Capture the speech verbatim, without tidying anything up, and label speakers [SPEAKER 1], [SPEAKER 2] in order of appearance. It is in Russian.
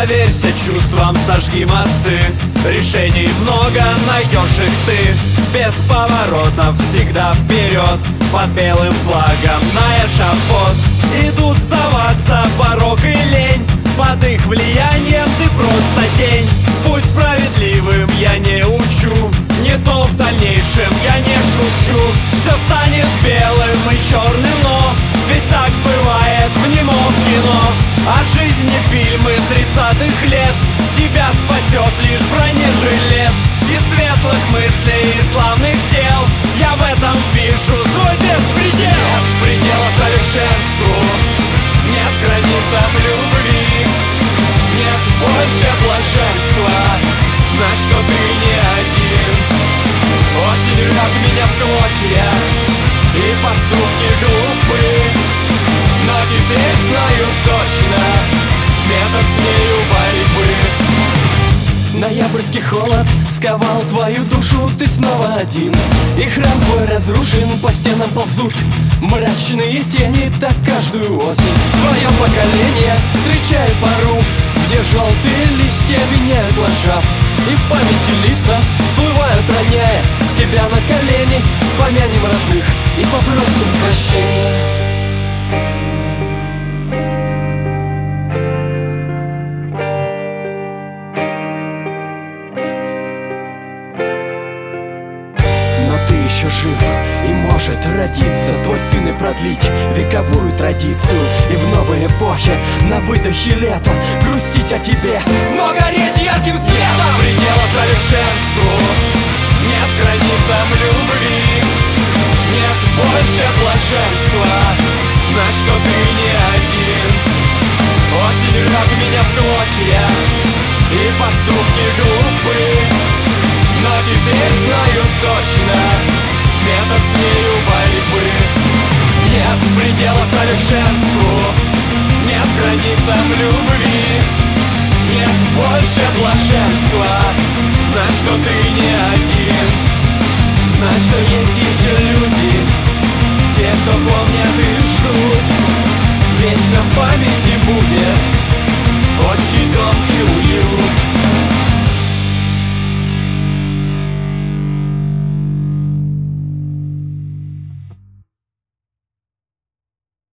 [SPEAKER 1] Доверься чувствам, сожги мосты. Решений много, найдешь их ты. Без поворотов, всегда вперед. Под белым флагом на эшафот идут сдаваться порок и лень. Под их влиянием ты просто тень. Будь справедливым, я не учу. Не то в дальнейшем, я не шучу. Все станет белым и черным, но ведь так бывает в немом кино. А жизни фильмы тридцатых лет тебя спасет лишь бронежилет. Из светлых мыслей и славных дел я в этом вижу свой беспредел. Нет предела совершенству, нет границам любви, нет больше блаженства. Знать, что ты не один. Осень рвет меня в клочья, и поступки глупы. Но теперь знаю точно метод с нею борьбы. Ноябрьский холод сковал твою душу, ты снова один. И храм твой разрушен, по стенам ползут мрачные тени, так каждую осень. Твое поколение встречает пору, где желтые листья меняют ландшафт. И в памяти лица всплывают, роняя тебя на колени. Помянем родных и попросим прощения. Еще жив и может родиться твой сын и продлить вековую традицию. И в новой эпохе на выдохе лета грустить о тебе, но гореть ярким светом. Предела совершенству, нет границам любви, нет больше блаженства. Знать, что ты не один. Осень рвет меня в клочья, и поступки глупы. Но теперь знаю точно метод с нею борьбы. Нет предела совершенству, нет границам любви, нет больше блаженства. Знать, что ты не один. Знать, что есть еще люди, те, кто помнят и ждут. Вечно в памяти будет отчий дом и уют.